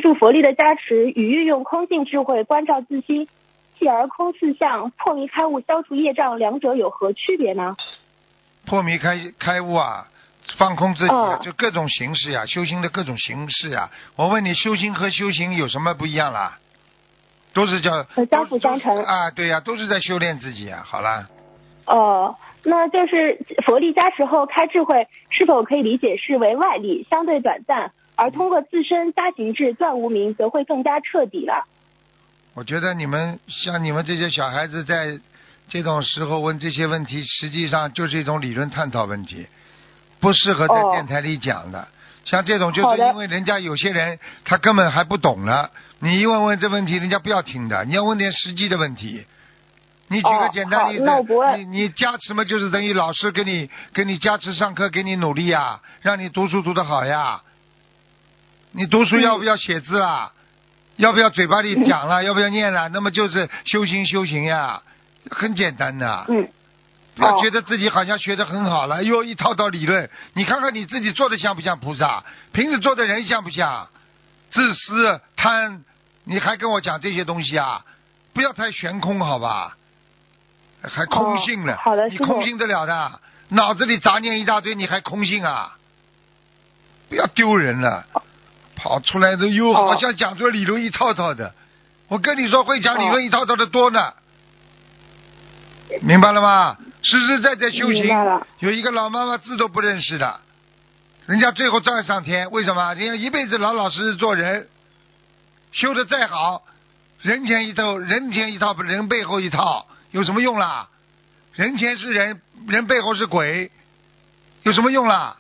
受佛力的加持，与运用空性智慧关照自心，继而空四相，破迷开悟，消除业障，两者有何区别呢？ 破迷开悟啊，放空自己啊，就各种形式呀，修行的各种形式呀。我问你，修行和修行有什么不一样啦？都是叫相辅相成啊，对呀，都是在修炼自己啊。好了。 那就是佛力加持后开智慧，是否可以理解是为外力，相对短暂，而通过自身加行智断无明，则会更加彻底了？ 我觉得像你们这些小孩子在这种时候问这些问题，实际上就是一种理论探讨问题，不适合在电台里讲的。像这种就是因为人家有些人他根本还不懂呢，你一问这问题，人家不要听的，你要问点实际的问题。你举个简单例子，你加持嘛，就是等于老师给你加持上课，给你努力呀，让你读书读得好呀。你读书要不要写字啊？要不要嘴巴里讲了？要不要念了？那么就是修行呀，很简单的。不要觉得自己好像学得很好了，又一套理论。你看看你自己做的像不像菩萨？平时做的人像不像？自私贪，你还跟我讲这些东西啊？不要太悬空，好吧？还空性了， 好的， 你空性得了的？脑子里杂念一大堆，你还空性啊？不要丢人了，跑出来的又好像讲出理论一套套的。我跟你说，会讲理论一套套的多呢，明白了吗？实实在在修行，有一个老妈妈字都不认识的，人家最后照样上天，为什么？人家一辈子老老实实做人，修得再好，人前一套，人背后一套。有什么用啦？人前是人，人背后是鬼，有什么用啦？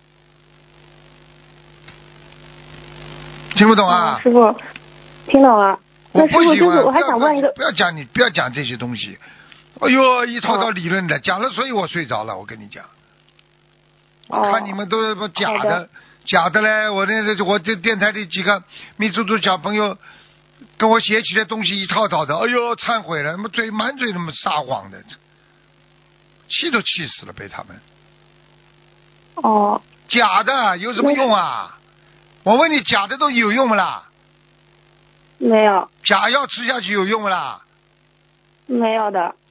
听不懂啊？ 师傅，听懂了。 我不喜欢， 我还想问一个， 不要讲这些东西。哎呦，一套理论的，讲了，所以我睡着了。我跟你讲，我看你们都是假的嘞。我这电台里几个秘书处小朋友。跟我写起来东西一套套的，哎呦，忏悔了，满嘴那么撒谎的，气都气死了，被他们。假的有什么用啊？我问你，假的都有用不啦？ 没有。 假药吃下去有用不啦？ 没有的。